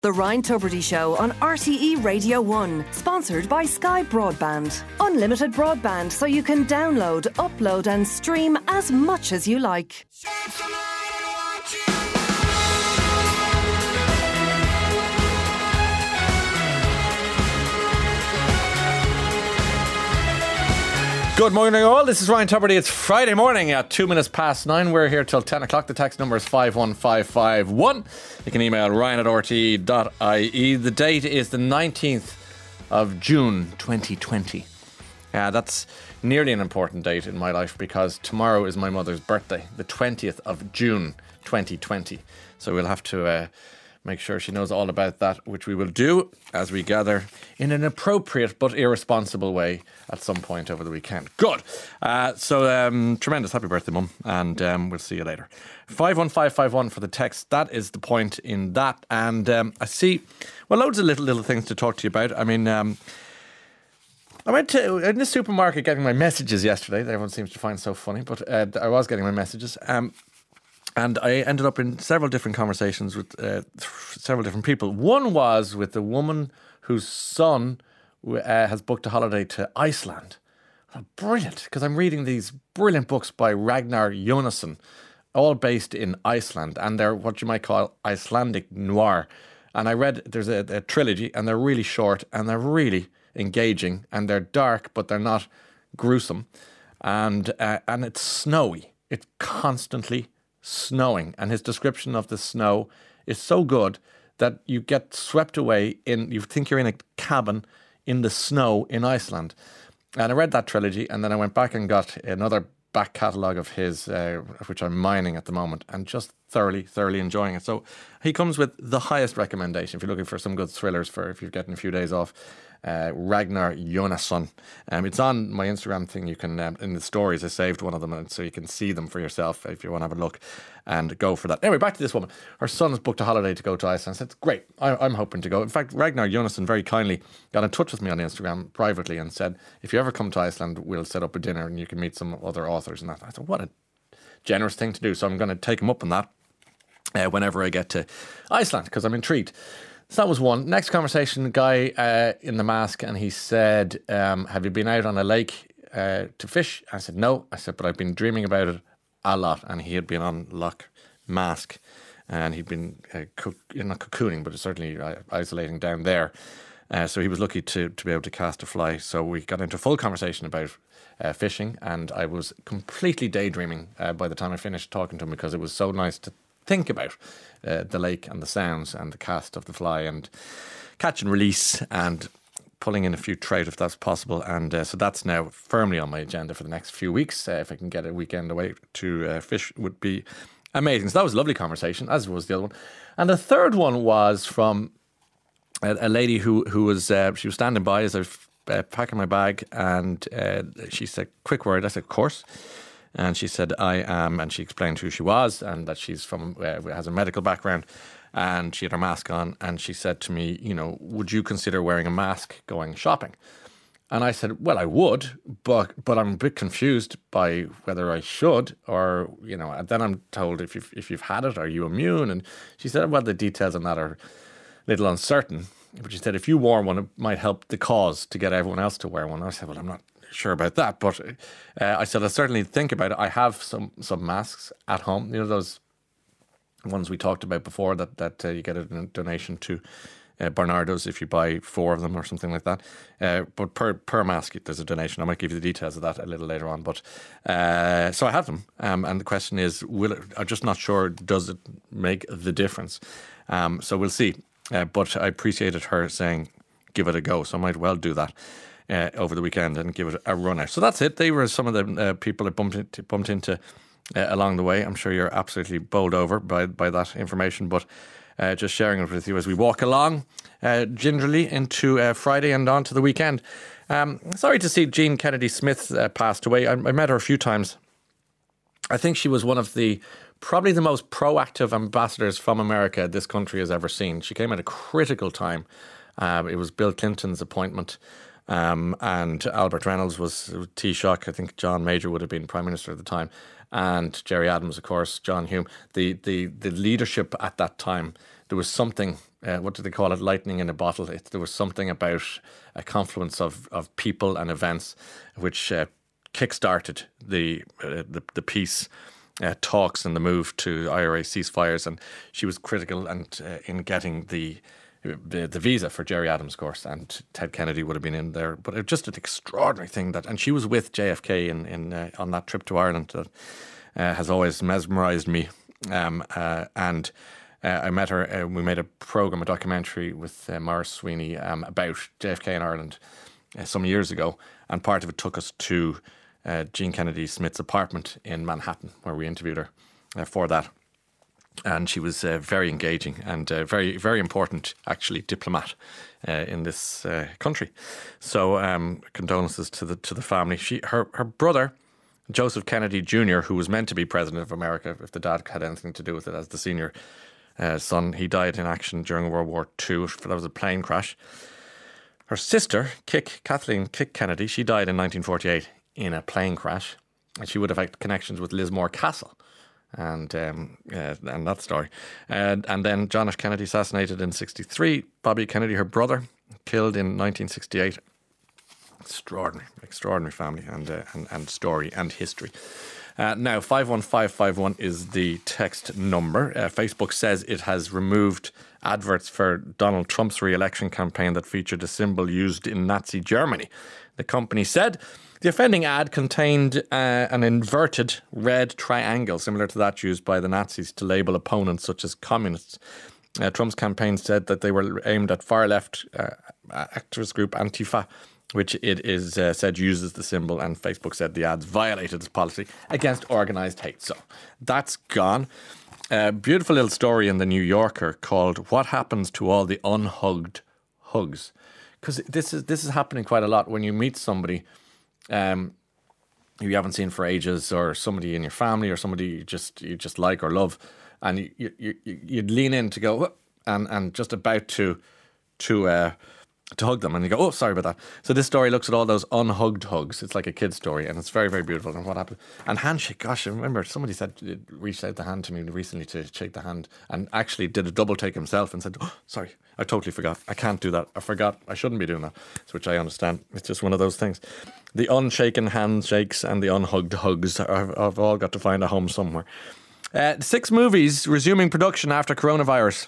The Ryan Tubridy Show on RTE Radio 1, sponsored by Sky Broadband. Unlimited broadband so you can download, upload and stream as much as you like. Good morning all, this is Ryan Tubridy. It's Friday morning at 9:02. We're here till 10 o'clock. The text number is 51551. You can email ryan@rte.ie. The date is the 19th of June 2020. That's nearly an important date in my life because tomorrow is my mother's birthday, the 20th of June 2020. So we'll have to make sure she knows all about that, which we will do as we gather in an appropriate but irresponsible way at some point over the weekend. Good. Tremendous. Happy birthday, Mum. And we'll see you later. 51551 for the text. That is the point in that. And I see, loads of little things to talk to you about. I mean, I went in the supermarket getting my messages yesterday. Everyone seems to find so funny, but I was getting my messages. And I ended up in several different conversations with several different people. One was with a woman whose son has booked a holiday to Iceland. Oh, brilliant, because I'm reading these brilliant books by Ragnar Jónasson, all based in Iceland, and they're what you might call Icelandic noir. And I read, there's a trilogy, and they're really short, and they're really engaging, and they're dark, but they're not gruesome. And it's snowy. It's constantly snowing, and his description of the snow is so good that you get swept away you think you're in a cabin in the snow in Iceland. And I read that trilogy, and then I went back and got another back catalogue of his, which I'm mining at the moment, and just thoroughly enjoying it. So he comes with the highest recommendation if you're looking for some good thrillers for if you're getting a few days off. Ragnar Jónasson. It's on my Instagram thing. You can, in the stories, I saved one of them, so you can see them for yourself if you want to have a look and go for that. Anyway, back to this woman. Her son has booked a holiday to go to Iceland. I said, great, I'm hoping to go. In fact, Ragnar Jónasson very kindly got in touch with me on Instagram privately and said, if you ever come to Iceland, we'll set up a dinner and you can meet some other authors and that. I said, what a generous thing to do. So I'm going to take him up on that whenever I get to Iceland, because I'm intrigued. So that was one. Next conversation, the guy in the mask, and he said, have you been out on a lake to fish? I said, no. I said, but I've been dreaming about it a lot. And he had been on Loch Mask, and he'd been not cocooning, but certainly isolating down there. So he was lucky to be able to cast a fly. So we got into a full conversation about fishing, and I was completely daydreaming by the time I finished talking to him, because it was so nice to think about the lake and the sounds and the cast of the fly and catch and release and pulling in a few trout if that's possible. And so that's now firmly on my agenda for the next few weeks. If I can get a weekend away to fish, would be amazing. So that was a lovely conversation, as was the other one. And the third one was from a lady who was she was standing by as I was packing my bag, and she said, quick word. I said, of course. And she said, I am, and she explained who she was and that she's from, has a medical background, and she had her mask on. And she said to me, would you consider wearing a mask going shopping? And I said, well, I would, but I'm a bit confused by whether I should, or, and then I'm told if you've had it, are you immune? And she said, well, the details on that are a little uncertain. But she said, if you wore one, it might help the cause to get everyone else to wear one. I said, well, I'm not sure about that, but I said I'll certainly think about it. I have some masks at home, those ones we talked about before that you get a donation to Bernardo's if you buy 4 of them or something like that, but per mask there's a donation. I might give you the details of that a little later on, but so I have them, and the question is, I'm just not sure, does it make the difference? So we'll see, but I appreciated her saying give it a go, so I might well do that over the weekend and give it a run out. So that's it. They were some of the people I bumped into along the way. I'm sure you're absolutely bowled over by that information, but just sharing it with you as we walk along gingerly into Friday and on to the weekend. Sorry to see Jean Kennedy Smith passed away. I met her a few times. I think she was one of probably the most proactive ambassadors from America this country has ever seen. She came at a critical time. It was Bill Clinton's appointment. And Albert Reynolds was Taoiseach. I think John Major would have been Prime Minister at the time. And Jerry Adams, of course, John Hume. The leadership at that time, there was something what do they call it? Lightning in a bottle. There was something about a confluence of people and events which kick-started the peace talks and the move to IRA ceasefires, and she was critical in getting the visa for Gerry Adams, of course, and Ted Kennedy would have been in there. But it was just an extraordinary thing and she was with JFK in on that trip to Ireland that has always mesmerised me. And I met her. We made a documentary with Maurice Sweeney about JFK in Ireland some years ago, and part of it took us to Jean Kennedy Smith's apartment in Manhattan, where we interviewed her for that. And she was very engaging and very, very important, actually, diplomat in this country. So condolences to the family. Her brother, Joseph Kennedy Jr., who was meant to be president of America, if the dad had anything to do with it as the senior son, he died in action during World War II. That was a plane crash. Her sister, Kathleen Kick Kennedy, she died in 1948 in a plane crash, and she would have had connections with Lismore Castle. And that story. And then John F. Kennedy assassinated in 1963. Bobby Kennedy, her brother, killed in 1968. Extraordinary family and story and history. Now, 51551 is the text number. Facebook says it has removed adverts for Donald Trump's re-election campaign that featured a symbol used in Nazi Germany. The company said the offending ad contained an inverted red triangle, similar to that used by the Nazis to label opponents such as communists. Trump's campaign said that they were aimed at far-left activist group Antifa, which it is said uses the symbol, and Facebook said the ads violated its policy against organised hate. So that's gone. Beautiful little story in the New Yorker called "What Happens to All the Unhugged Hugs?" Because this is happening quite a lot when you meet somebody who you haven't seen for ages, or somebody in your family, or somebody you just like or love, and you'd lean in to go and just about to hug them, and you go, oh, sorry about that. So this story looks at all those unhugged hugs. It's like a kid's story, and it's very, very beautiful. And what happened? And handshake. Gosh, I remember somebody reached out the hand to me recently to shake the hand, and actually did a double take himself and said, oh, sorry, I totally forgot. I can't do that. I forgot. I shouldn't be doing that. Which I understand. It's just one of those things. The unshaken handshakes and the unhugged hugs have all got to find a home somewhere. 6 movies resuming production after coronavirus.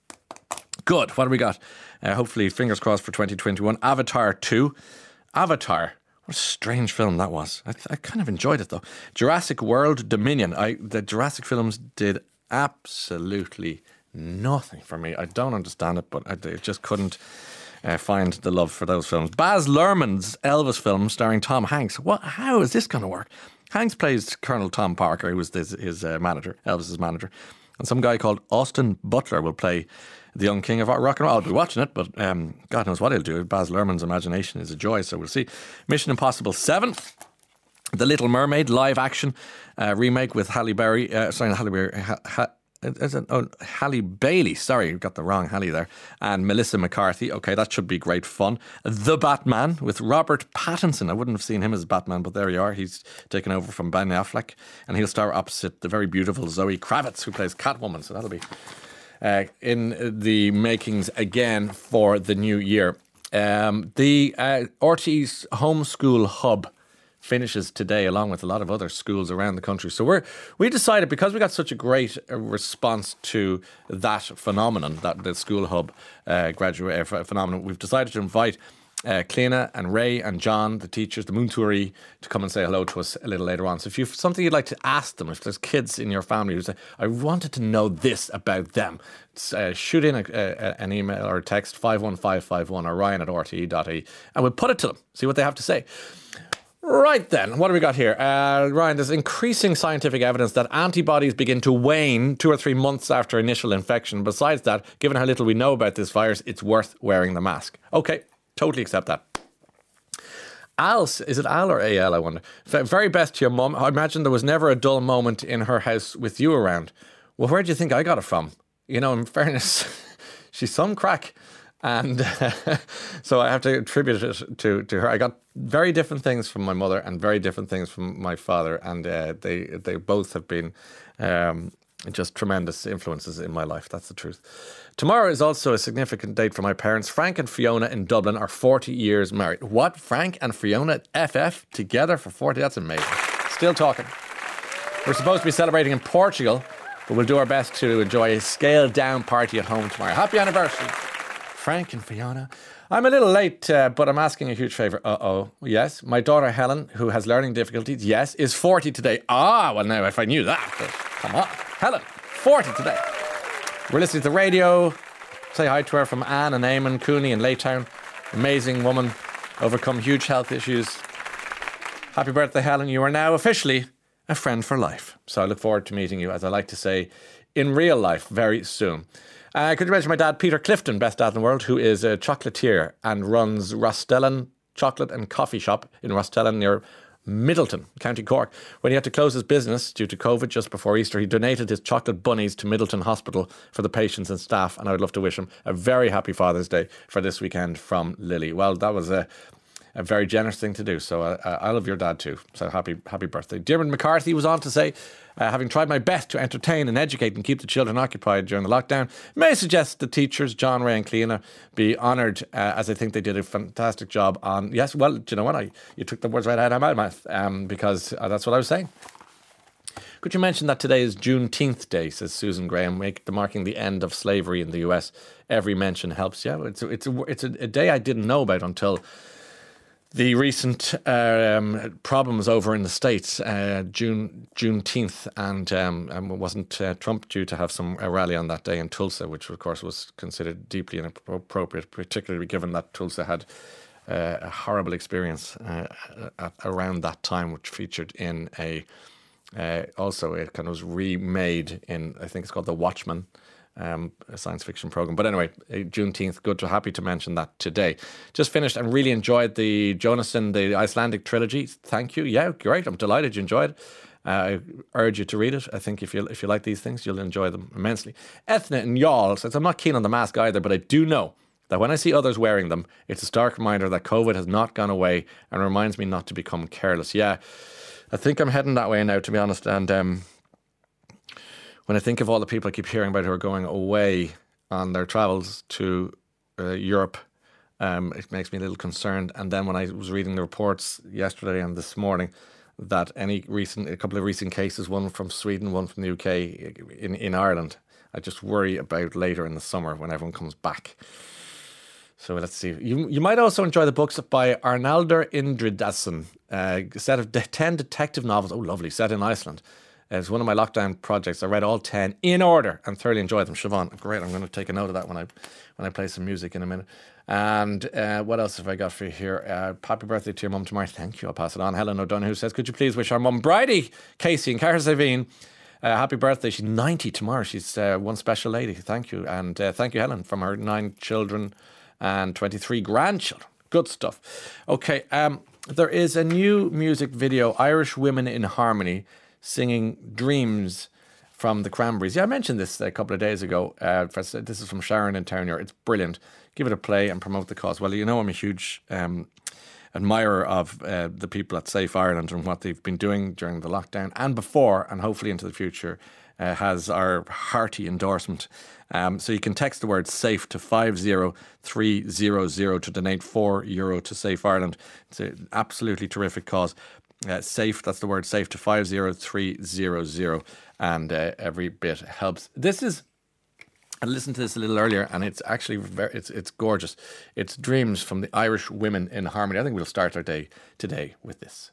Good. What do we got? Hopefully, fingers crossed for 2021. Avatar 2. Avatar. What a strange film that was. I kind of enjoyed it, though. Jurassic World Dominion. The Jurassic films did absolutely nothing for me. I don't understand it, but I just couldn't find the love for those films. Baz Luhrmann's Elvis film starring Tom Hanks. How is this going to work? Hanks plays Colonel Tom Parker, who was his manager, Elvis's manager. And some guy called Austin Butler will play the young king of rock and roll. I'll be watching it, but God knows what he'll do. Baz Luhrmann's imagination is a joy, so we'll see. Mission Impossible 7. The Little Mermaid live action remake with Halle Berry. Halle Bailey. Sorry, got the wrong Halle there. And Melissa McCarthy. Okay, that should be great fun. The Batman with Robert Pattinson. I wouldn't have seen him as Batman, but there you are. He's taken over from Ben Affleck, and he'll star opposite the very beautiful Zoe Kravitz, who plays Catwoman. So that'll be in the makings again for the new year. The RTÉ's Homeschool Hub finishes today, along with a lot of other schools around the country. So we decided, because we got such a great response to that phenomenon, that the school hub graduate phenomenon, we've decided to invite Cliona and Ray and John, the teachers, the Moontouri, to come and say hello to us a little later on. So if you've something you'd like to ask them, if there's kids in your family who say, I wanted to know this about them, shoot in an email or a text, 51551 or ryan@rte.ie, and we'll put it to them, see what they have to say. Right then, what do we got here? Ryan, there's increasing scientific evidence that antibodies begin to wane 2 or 3 months after initial infection. Besides that, given how little we know about this virus, it's worth wearing the mask. Okay, totally accept that. Al, is it Al or AL, I wonder? Very best to your mum. I imagine there was never a dull moment in her house with you around. Well, where do you think I got it from? You know, in fairness, she's some crack. And so I have to attribute it to her. I got very different things from my mother and very different things from my father, and they both have been just tremendous influences in my life. That's the truth. Tomorrow is also a significant date for my parents. Frank and Fiona in Dublin are 40 years married. What? Frank and Fiona FF together for 40? That's amazing. Still talking. We're supposed to be celebrating in Portugal, but we'll do our best to enjoy a scaled-down party at home tomorrow. Happy anniversary, Frank and Fiona. I'm a little late, but I'm asking a huge favour. Yes. My daughter Helen, who has learning difficulties, yes, is 40 today. Well now, if I knew that. But come on. Helen, 40 today. We're listening to the radio. Say hi to her from Anne and Eamon Cooney in Laytown. Amazing woman. Overcome huge health issues. Happy birthday, Helen. You are now officially a friend for life. So I look forward to meeting you, as I like to say, in real life very soon. Could you mention my dad, Peter Clifton, best dad in the world, who is a chocolatier and runs Rostellan Chocolate and Coffee Shop in Rostellan near Middleton, County Cork. When he had to close his business due to COVID just before Easter, he donated his chocolate bunnies to Middleton Hospital for the patients and staff, and I would love to wish him a very happy Father's Day for this weekend from Lily. Well, that was a very generous thing to do, so I love your dad too, so happy birthday. Diarmuid McCarthy was on to say, having tried my best to entertain and educate and keep the children occupied during the lockdown, may I suggest the teachers, John, Ray and Cleena, be honoured, as I think they did a fantastic job on... Yes, well, do you know what? You took the words right out of my mouth, because that's what I was saying. Could you mention that today is Juneteenth Day, says Susan Graham, marking the end of slavery in the US. Every mention helps. Yeah, it's a day I didn't know about until... the recent problems over in the States, Juneteenth, and wasn't Trump due to have a rally on that day in Tulsa, which of course was considered deeply inappropriate, particularly given that Tulsa had a horrible experience around that time, which featured in also it kind of was remade in, I think it's called The Watchmen. A science fiction program. But anyway, Juneteenth, happy to mention that today. Just finished and really enjoyed the Jonasson, the Icelandic trilogy. Thank you. Yeah, great. I'm delighted you enjoyed it. I urge you to read it. I think if you like these things, you'll enjoy them immensely. Ethna and Y'all says, I'm not keen on the mask either, but I do know that when I see others wearing them, it's a stark reminder that COVID has not gone away and reminds me not to become careless. Yeah, I think I'm heading that way now, to be honest. And when I think of all the people I keep hearing about who are going away on their travels to Europe, it makes me a little concerned. And then when I was reading the reports yesterday and this morning that a couple of recent cases, one from Sweden, one from the UK, in Ireland, I just worry about later in the summer when everyone comes back. So let's see. You might also enjoy the books by Arnaldur Indridason, a set of 10 detective novels. Oh, lovely, set in Iceland. It's one of my lockdown projects. I read all 10 in order and thoroughly enjoyed them. Siobhan, great. I'm going to take a note of that when I play some music in a minute. And what else have I got for you here? Happy birthday to your mum tomorrow. Thank you. I'll pass it on. Helen O'Donoghue says, could you please wish our mum Bridie Casey in Cahersiveen happy birthday. She's 90 tomorrow. She's one special lady. Thank you. And thank you, Helen, from her 9 children and 23 grandchildren. Good stuff. Okay. There is a new music video, Irish Women in Harmony, singing Dreams from the Cranberries. Yeah, I mentioned this a couple of days ago. This is from Sharon in Townier. It's brilliant. Give it a play and promote the cause. Well, you know I'm a huge admirer of the people at Safe Ireland and what they've been doing during the lockdown and before, and hopefully into the future, has our hearty endorsement. So you can text the word SAFE to 50300 to donate €4 to Safe Ireland. It's an absolutely terrific cause. SAFE, that's the word SAFE, to 50300, and every bit helps. I listened to this a little earlier, and it's actually it's gorgeous. It's Dreams from the Irish Women in Harmony. I think we'll start our day today with this.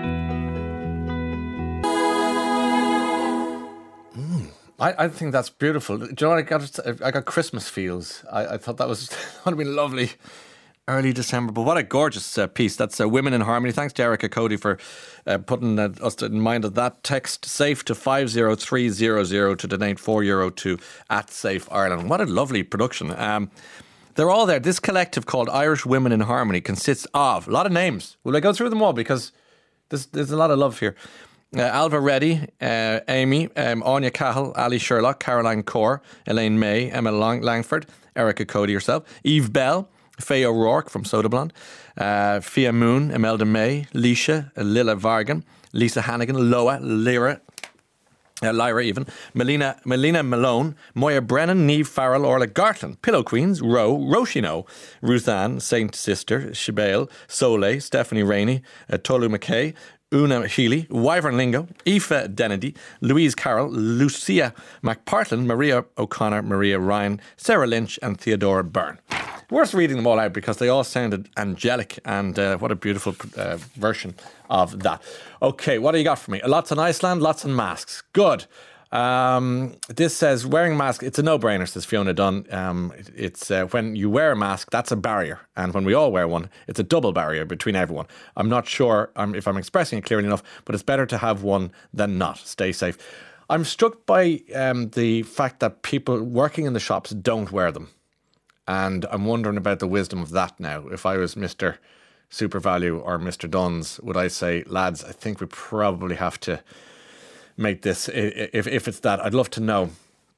I think that's beautiful. Do you know what I got Christmas feels. I thought that would have been lovely. Early December, but what a gorgeous piece. That's Women in Harmony. Thanks to Erica Cody for putting us in mind of that. Text SAFE to 50300 to donate €4 to @Safe Ireland. What a lovely production. They're all there. This collective called Irish Women in Harmony consists of a lot of names. Will I go through them all? Because there's a lot of love here. Alva Reddy, Amy, Anya Cahill, Ali Sherlock, Caroline Corr, Elaine May, Emma Langford, Erica Cody herself, Eve Bell, Faye O'Rourke from Soda Blonde, Fia Moon, Imelda May, Leisha, Lila Vargan, Lisa Hannigan, Loa, Lyra, Lyra even, Melina Malone, Moya Brennan, Niamh Farrell, Orla Gartland, Pillow Queens, Roshino, Ruthann, Saint Sister, Shibale, Soleil, Stephanie Rainey, Tolu McKay, Una Healy, Wyvern Lingo, Aoife Denedy, Louise Carroll, Lucia McPartlin, Maria O'Connor, Maria Ryan, Sarah Lynch and Theodora Byrne. Worth reading them all out because they all sounded angelic, and what a beautiful version of that. Okay, what do you got for me? Lots on Iceland, lots on masks. Good. This says wearing mask, it's a no-brainer, says Fiona Dunn. It's when you wear a mask, that's a barrier. And when we all wear one, it's a double barrier between everyone. I'm not sure if I'm expressing it clearly enough, but it's better to have one than not. Stay safe. I'm struck by the fact that people working in the shops don't wear them. And I'm wondering about the wisdom of that now. If I was Mr. SuperValu or Mr. Dunn's, would I say, lads, I think we probably have to make this, if it's that, I'd love to know.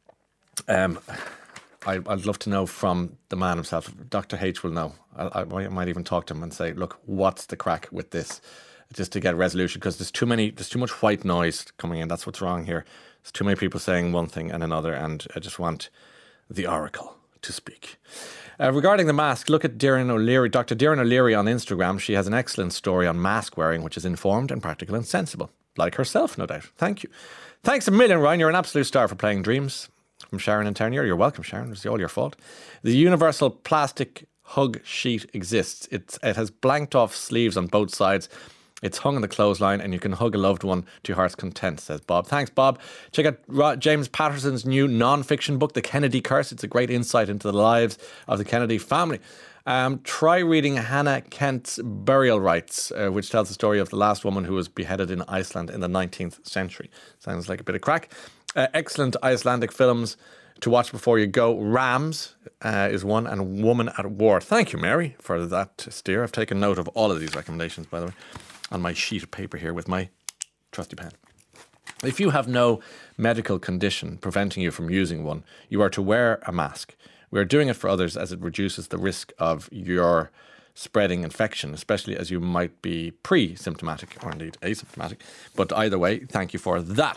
I'd love to know from the man himself. Dr. H will know. I might even talk to him and say, look, what's the crack with this? Just to get a resolution, because there's too much white noise coming in. That's what's wrong here. There's too many people saying one thing and another, and I just want the oracle to speak. Regarding the mask, look at Darren O'Leary, Dr. Darren O'Leary on Instagram. She has an excellent story on mask wearing, which is informed and practical and sensible. Like herself, no doubt. Thank you. Thanks a million, Ryan. You're an absolute star for playing Dreams. From Sharon and Ternier. You're welcome, Sharon. It's all your fault. The universal plastic hug sheet exists. It has blanked off sleeves on both sides. It's hung on the clothesline and you can hug a loved one to your heart's content, says Bob. Thanks, Bob. Check out James Patterson's new non-fiction book, The Kennedy Curse. It's a great insight into the lives of the Kennedy family. Try reading Hannah Kent's Burial Rites, which tells the story of the last woman who was beheaded in Iceland in the 19th century. Sounds like a bit of crack. Excellent Icelandic films to watch before you go. Rams is one, and Woman at War. Thank you, Mary, for that steer. I've taken note of all of these recommendations, by the way, on my sheet of paper here with my trusty pen. If you have no medical condition preventing you from using one, you are to wear a mask. We are doing it for others as it reduces the risk of your spreading infection, especially as you might be pre-symptomatic or indeed asymptomatic. But either way, thank you for that.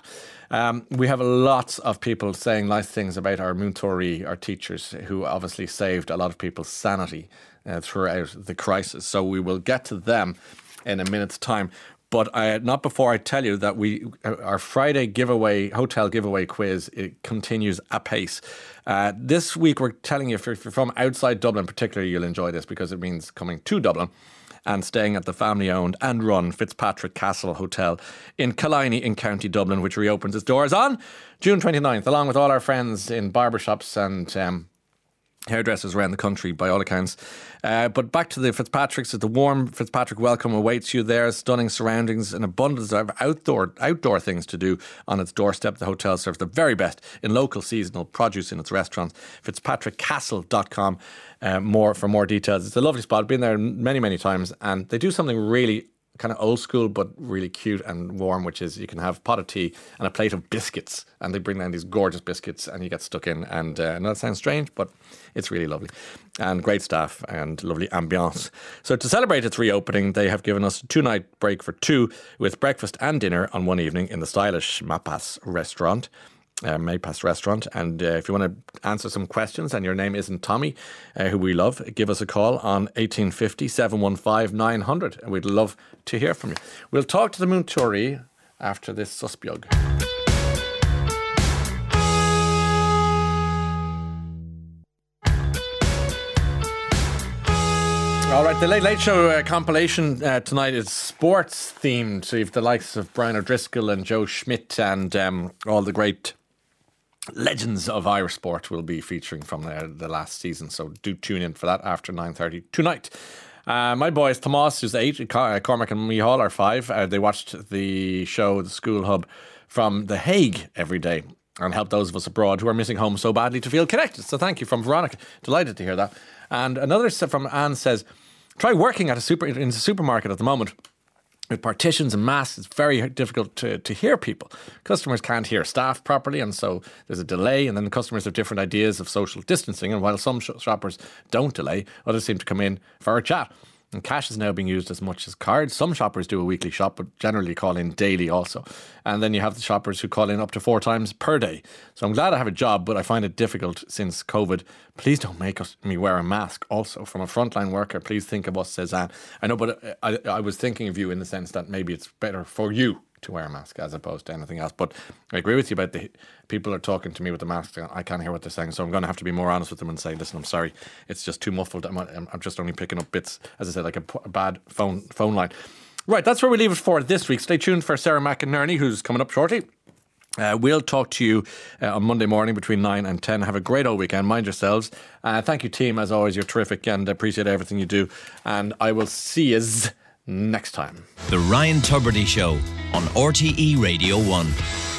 We have lots of people saying nice things about our Muntori, our teachers, who obviously saved a lot of people's sanity throughout the crisis. So we will get to them in a minute's time. But not before I tell you that our Friday giveaway, hotel giveaway quiz, it continues apace. This week we're telling you, if you're from outside Dublin particularly, you'll enjoy this because it means coming to Dublin and staying at the family-owned and run Fitzpatrick Castle Hotel in Killiney in County Dublin, which reopens its doors on June 29th, along with all our friends in barbershops and hairdressers around the country, by all accounts. But back to the Fitzpatricks. The warm Fitzpatrick welcome awaits you there. Stunning surroundings, an abundance of outdoor things to do on its doorstep. The hotel serves the very best in local seasonal produce in its restaurants. FitzpatrickCastle.com for more details. It's a lovely spot. I've been there many, many times, and they do something really kind of old school but really cute and warm, which is you can have a pot of tea and a plate of biscuits, and they bring down these gorgeous biscuits and you get stuck in, and I know that sounds strange, but it's really lovely, and great staff and lovely ambiance. So to celebrate its reopening, they have given us a 2-night break for two with breakfast and dinner on one evening in the stylish Maypass restaurant. And if you want to answer some questions and your name isn't Tommy, who we love, give us a call on 1850 715 900 and we'd love to hear from you. We'll talk to the Muntori after this Suspiog. All right, the Late Late Show compilation tonight is sports themed. So you've the likes of Brian O'Driscoll and Joe Schmidt and all the great legends of Irish sport will be featuring from the last season. So do tune in for that after 9:30 tonight. My boys, Tomas, who's 8, Cormac and Mihal are 5. They watched the show, The School Hub, from The Hague every day and help those of us abroad who are missing home so badly to feel connected. So thank you from Veronica. Delighted to hear that. And another from Anne says, try working in a supermarket at the moment. With partitions and masks, it's very difficult to hear people. Customers can't hear staff properly, and so there's a delay, and then the customers have different ideas of social distancing, and while some shoppers don't delay, others seem to come in for a chat. And cash is now being used as much as cards. Some shoppers do a weekly shop, but generally call in daily also. And then you have the shoppers who call in up to 4 times per day. So I'm glad I have a job, but I find it difficult since COVID. Please don't make me wear a mask also. From a frontline worker, please think of us, says Anne. I know, but I was thinking of you in the sense that maybe it's better for you to wear a mask as opposed to anything else. But I agree with you about the people are talking to me with the mask. I can't hear what they're saying, so I'm going to have to be more honest with them and say, listen, I'm sorry, it's just too muffled. I'm just only picking up bits, as I said, like a bad phone line. Right, that's where we leave it for this week. Stay tuned for Sarah McInerney, who's coming up shortly. We'll talk to you on Monday morning between 9 and 10. Have a great old weekend. Mind yourselves. Thank you, team. As always, you're terrific and I appreciate everything you do. And I will see you next time. The Ryan Tubridy Show on RTE Radio 1.